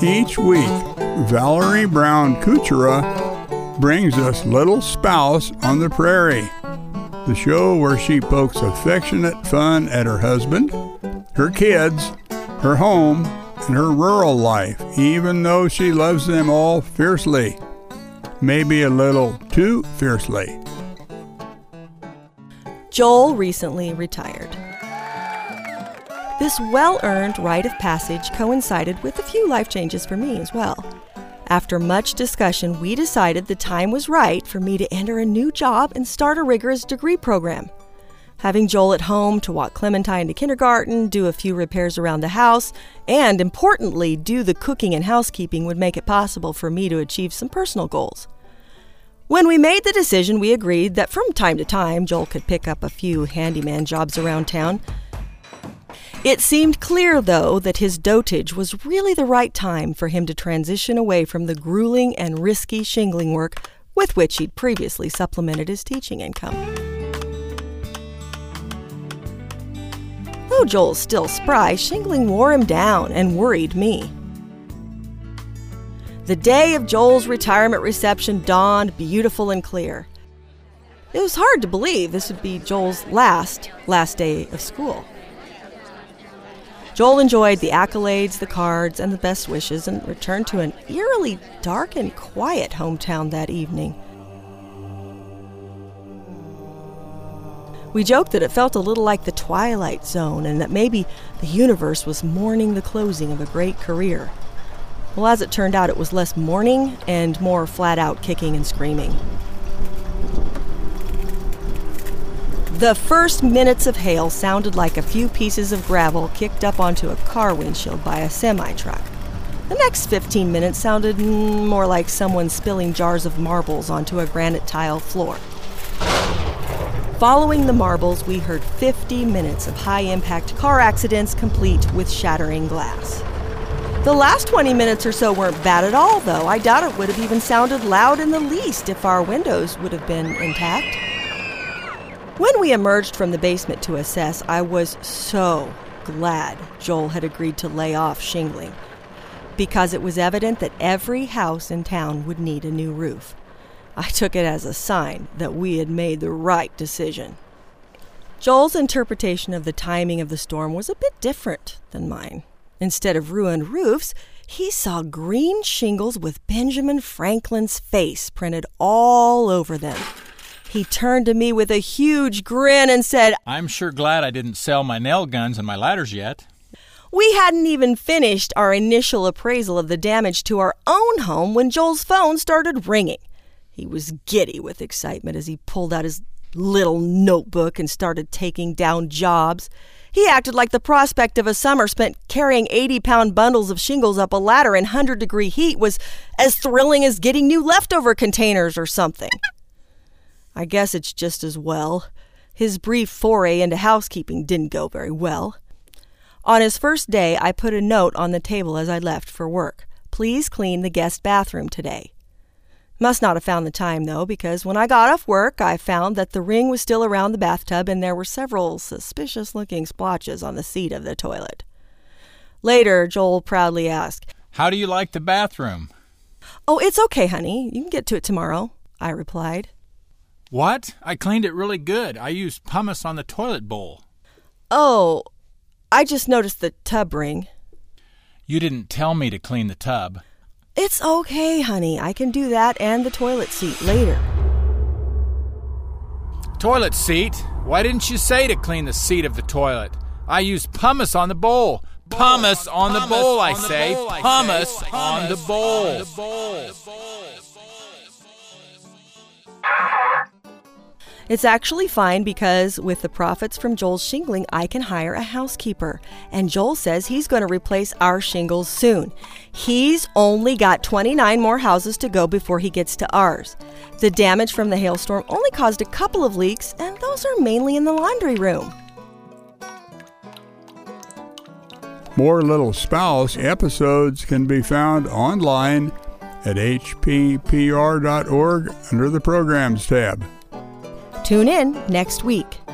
Each week, Valerie Brown Kuchera brings us Little Spouse on the Prairie, the show where she pokes affectionate fun at her husband, her kids, her home, and her rural life, even though she loves them all fiercely. Maybe a little too fiercely. Joel recently retired. This well-earned rite of passage coincided with a few life changes for me as well. After much discussion, we decided the time was right for me to enter a new job and start a rigorous degree program. Having Joel at home to walk Clementine to kindergarten, do a few repairs around the house, and importantly, do the cooking and housekeeping would make it possible for me to achieve some personal goals. When we made the decision, we agreed that from time to time, Joel could pick up a few handyman jobs around town. It seemed clear, though, that his dotage was really the right time for him to transition away from the grueling and risky shingling work with which he'd previously supplemented his teaching income. Though Joel's still spry, shingling wore him down and worried me. The day of Joel's retirement reception dawned beautiful and clear. It was hard to believe this would be Joel's last day of school. Joel enjoyed the accolades, the cards, and the best wishes and returned to an eerily dark and quiet hometown that evening. We joked that it felt a little like the Twilight Zone and that maybe the universe was mourning the closing of a great career. Well, as it turned out, it was less mourning and more flat-out kicking and screaming. The first minutes of hail sounded like a few pieces of gravel kicked up onto a car windshield by a semi-truck. The next 15 minutes sounded more like someone spilling jars of marbles onto a granite tile floor. Following the marbles, we heard 50 minutes of high-impact car accidents complete with shattering glass. The last 20 minutes or so weren't bad at all, though. I doubt it would have even sounded loud in the least if our windows would have been intact. When we emerged from the basement to assess, I was so glad Joel had agreed to lay off shingling, because it was evident that every house in town would need a new roof. I took it as a sign that we had made the right decision. Joel's interpretation of the timing of the storm was a bit different than mine. Instead of ruined roofs, he saw green shingles with Benjamin Franklin's face printed all over them. He turned to me with a huge grin and said, "I'm sure glad I didn't sell my nail guns and my ladders yet." We hadn't even finished our initial appraisal of the damage to our own home when Joel's phone started ringing. He was giddy with excitement as he pulled out his little notebook and started taking down jobs. He acted like the prospect of a summer spent carrying 80-pound bundles of shingles up a ladder in 100-degree heat was as thrilling as getting new leftover containers or something. I guess it's just as well. His brief foray into housekeeping didn't go very well. On his first day, I put a note on the table as I left for work. "Please clean the guest bathroom today." Must not have found the time, though, because when I got off work, I found that the ring was still around the bathtub and there were several suspicious-looking splotches on the seat of the toilet. Later, Joel proudly asked, "How do you like the bathroom?" "Oh, it's okay, honey. You can get to it tomorrow," I replied. "What? I cleaned it really good. I used pumice on the toilet bowl." "Oh, I just noticed the tub ring." "You didn't tell me to clean the tub." "It's okay, honey. I can do that and the toilet seat later." "Toilet seat? Why didn't you say to clean the seat of the toilet? I used pumice on the bowl." "Pumice on the bowl, I say. Pumice on the bowl." It's actually fine because with the profits from Joel's shingling, I can hire a housekeeper. And Joel says he's going to replace our shingles soon. He's only got 29 more houses to go before he gets to ours. The damage from the hailstorm only caused a couple of leaks, and those are mainly in the laundry room. More Little Spouse episodes can be found online at hppr.org under the Programs tab. Tune in next week.